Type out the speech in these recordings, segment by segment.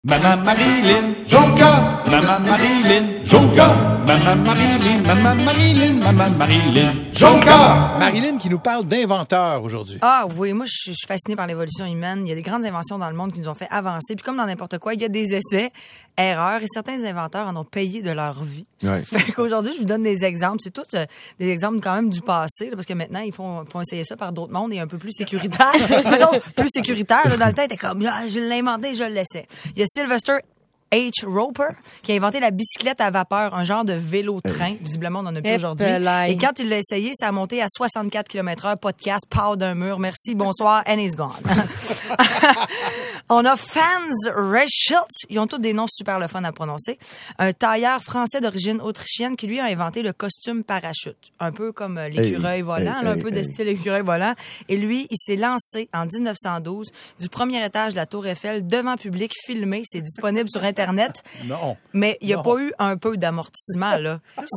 Maman Marilyn Jonca, Maman Marilyn Jonca, Maman Marilyn, Maman Marilyn, Maman Marilyn Jonca. Marilyn qui nous parle d'inventeurs aujourd'hui. Ah oui, moi je suis fascinée par l'évolution humaine. Il y a des grandes inventions dans le monde qui nous ont fait avancer. Puis comme dans n'importe quoi, il y a des essais, erreurs, et certains inventeurs en ont payé de leur vie. Ouais. Fait qu'aujourd'hui, je vous donne des exemples. C'est tous des exemples quand même du passé, là, parce que maintenant, ils font essayer ça par d'autres mondes et un peu plus sécuritaire. De toute façon, plus sécuritaire, là, dans le temps, t'es comme, ah, je l'ai inventé, je le laissais. Il y a Sylvester H. Roper, qui a inventé la bicyclette à vapeur, un genre de vélo-train. Visiblement, on en a plus aujourd'hui. Et quand il l'a essayé, ça a monté à 64 km/h, pas de casse, pow d'un mur. Merci, bonsoir, and he's gone. On a Franz Reichelt. Ils ont tous des noms super le fun à prononcer. Un tailleur français d'origine autrichienne qui, lui, a inventé le costume parachute. Un peu comme l'écureuil volant, un peu de style écureuil volant. Et lui, il s'est lancé en 1912 du premier étage de la Tour Eiffel devant public, filmé. C'est disponible sur Internet. Non. Mais il n'y a pas eu un peu d'amortissement, là.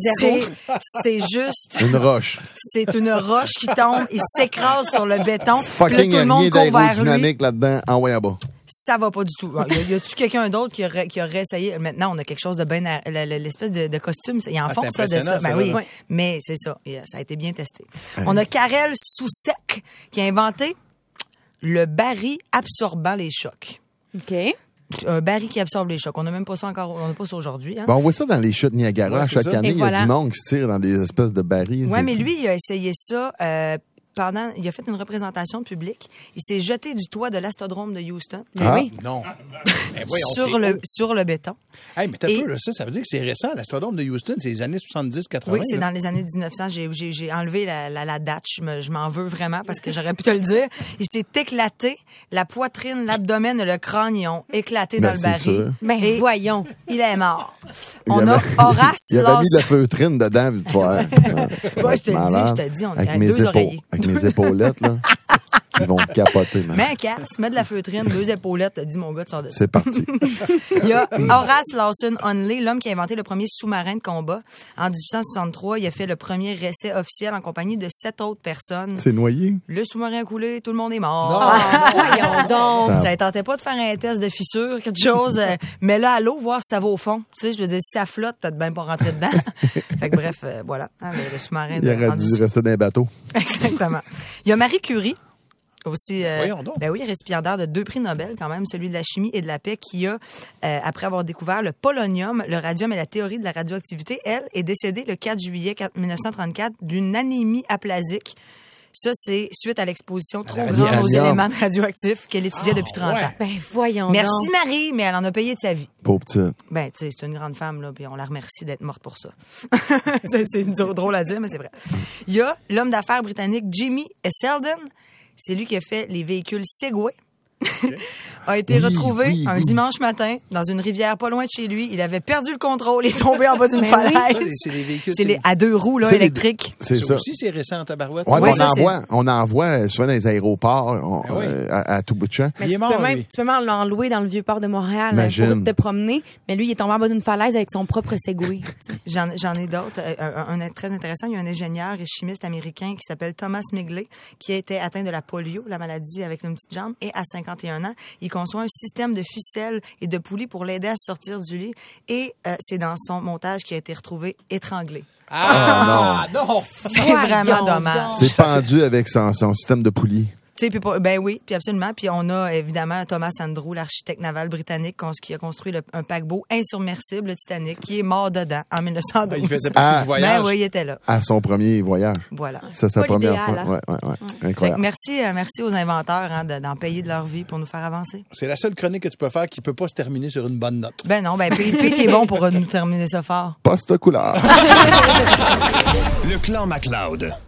C'est juste... Une roche. C'est une roche qui tombe, il s'écrase sur le béton. Puis là, Fucking tout le monde court vers lui. aérodynamique là-dedans, envoyé à bas. Ça va pas du tout. Y a-tu quelqu'un d'autre qui aurait essayé? Maintenant, on a quelque chose de bien... L'espèce de costume, il en font ça de ça. Ben oui, mais c'est ça. Ça a été bien testé. On a Karel Soucek qui a inventé le baril absorbant les chocs. OK. Un baril qui absorbe les chocs. On n'a même pas ça encore. On n'a pas ça aujourd'hui. Hein? Ben, on voit ça dans les chutes Niagara. Ouais, chaque année, Et il y a voilà. du monde qui se tire dans des espèces de barils. Oui, mais lui, il a essayé ça il a fait une représentation publique. Il s'est jeté du toit de l'astrodrome de Houston. Ah. Oui. Non. Ben voyons, sur le béton. Hey, mais t'as peu, là, ça veut dire que c'est récent. L'astrodome de Houston, c'est les années 70-80. Oui, c'est là. dans les années 1900. J'ai enlevé la date. Je m'en veux vraiment parce que j'aurais pu te le dire. Il s'est éclaté. La poitrine, l'abdomen et le crâne, ils ont éclaté dans le c'est baril. sûr. Ben, Et voyons. il est mort. On a Horace Il avait mis de la Lawson. feutrine dedans, tu vois. Ouais, je te dis, on est avec deux oreillers. Avec mes épaulettes, là. Ils vont capoter, man. Mets un casque, mets de la feutrine, deux épaulettes, t'as dit mon gars, tu sors de ça. C'est parti. Il y a Horace Lawson Unley, l'homme qui a inventé le premier sous-marin de combat. En 1863, il a fait le premier essai officiel en compagnie de 7 autres personnes. C'est noyé. Le sous-marin a coulé, tout le monde est mort. Ah, voyons donc. Ça ne tentait pas de faire un test de fissure, quelque chose. Mais là, à l'eau, voir si ça va au fond. Tu sais, je veux dire, si ça flotte, t'as de bien pas rentrer dedans. Fait que bref, voilà. Hein, le sous-marin. Il aurait dû rester dans un bateau. Exactement. Il y a Marie Curie. Aussi, Voyons donc. ben oui, récipiendaire de 2 prix Nobel quand même, celui de la chimie et de la paix, qui a, après avoir découvert le polonium, le radium et la théorie de la radioactivité, elle est décédée le 4 juillet 1934 d'une anémie aplasique. Ça, c'est suite à l'exposition trop grande aux radium. éléments radioactifs qu'elle étudiait depuis 30 ans. Ben, voyons Merci donc. Marie, mais elle en a payé de sa vie. Pauvre petite. Ben, tu sais, c'est une grande femme, là, puis on la remercie d'être morte pour ça. c'est drôle à dire, mais c'est vrai. Il y a l'homme d'affaires britannique Jimmy Selden. C'est lui qui a fait les véhicules Segway. A été retrouvé un dimanche matin dans une rivière pas loin de chez lui. Il avait perdu le contrôle et est tombé en bas d'une falaise. Ça, c'est les véhicules. C'est à 2 roues là, C'est électriques. C'est Ça ça. aussi, c'est récent en tabarouette. Ouais, Ouais, mais ça, on en voit souvent dans les aéroports à tout bout de champ. Il est Tu mort, peux, lui. même, tu peux même l'en louer dans le Vieux-Port de Montréal Imagine. pour te promener. Mais lui, il est tombé en bas d'une falaise avec son propre Segway. J'en ai d'autres. Un très intéressant. Il y a un ingénieur et chimiste américain qui s'appelle Thomas Migley, qui a été atteint de la polio, la maladie avec une petite jambe, et à 51 ans, il conçoit un système de ficelles et de poulies pour l'aider à sortir du lit. Et c'est dans son montage qu'il a été retrouvé étranglé. Ah, non! C'est Voyons vraiment donc. dommage. C'est pendu avec son système de poulie. Tu sais, ben oui, puis absolument. Puis on a évidemment Thomas Andrew, l'architecte naval britannique, qui a construit un paquebot insubmersible, le Titanic, qui est mort dedans en 1912. Il faisait partie du voyage. Ben oui, il était là. À son premier voyage. Voilà. Ça, c'est la Pas première l'idéal, fois. hein? Ouais. Fait que Incroyable. merci aux inventeurs d'en payer de leur vie pour nous faire avancer. C'est la seule chronique que tu peux faire qui peut pas se terminer sur une bonne note. Ben non, Pete est bon pour nous terminer ça fort. Poste couleur. Le clan MacLeod.